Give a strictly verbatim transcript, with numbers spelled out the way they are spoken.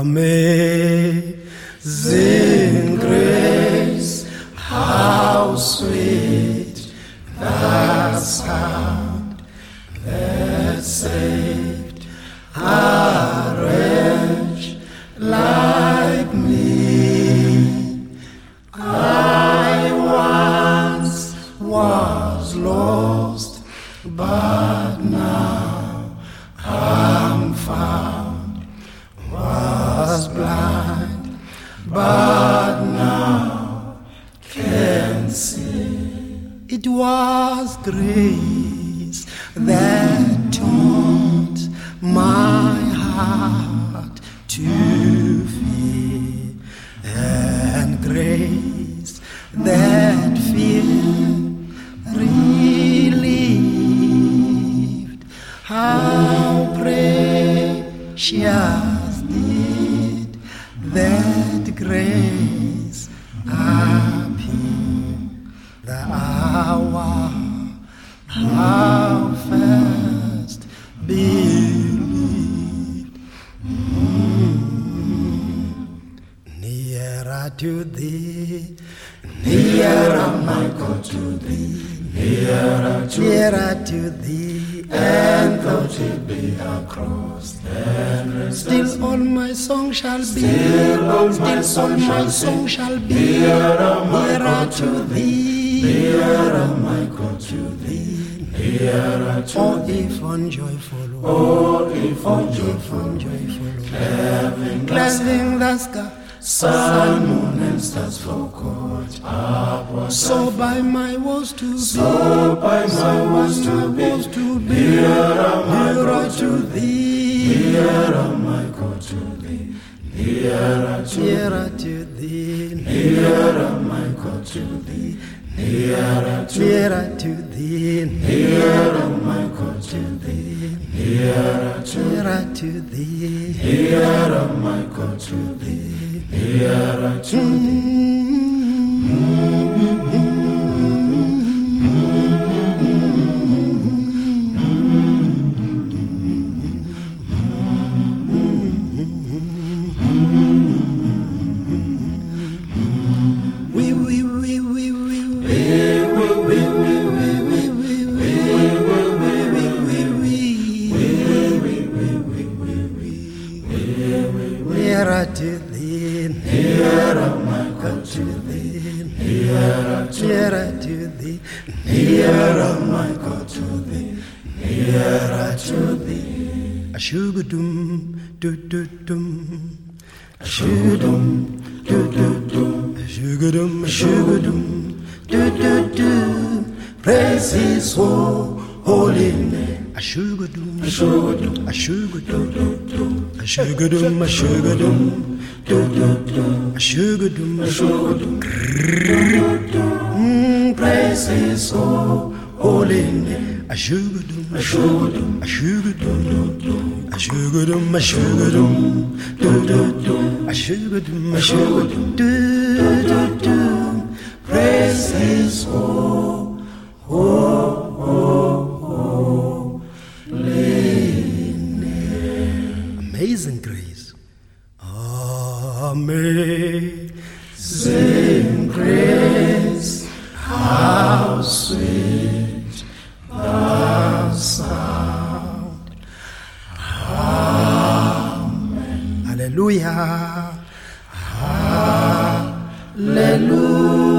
Amazing grace, how sweet the sound that saved a wretch like me. I once was lost, but now I'm found. Was blind, but now can see. It was grace that taught my heart to fear, and grace that fear relieved. How precious did that grace appear, the hour how first believed. Mm. Nearer to thee, nearer my God to thee, nearer to, nearer to thee, and though it be across the still all my song shall be, still all my song, my song shall be nearer, nearer to thee, nearer my God to thee, nearer to oh, if on joyful, oh, if on joyful, joyful, cleansing the sky, sun, moon, and stars forgot upward. So by my woes to be, so by my woes to be, to be nearer to thee, nearer my God to thee, nearer to, nearer to thee, nearer my God to thee, nearer to, nearer to thee, nearer my God to thee, nearer to, nearer to thee, nearer my God to thee, nearer to thee. Nearer to thee, nearer my God to thee, nearer, nearer to thee, nearer my God to thee, nearer to thee. A shugadum, do do dum, a shugadum, do do dum, a shugadum, a shugadum, do do do. Praise His holy name. A shugadum, a shugadum, a shugadum, a shugadum, a shugadum, a shugadum, a shugadum. Praise His holy name. A shugadum, a shugadum, a shugadum, a shugadum, a shugadum, a shugadum, a shugadum. Praise His holy. Amazing grace, amazing grace, how sweet the sound. Amen. Hallelujah, hallelujah.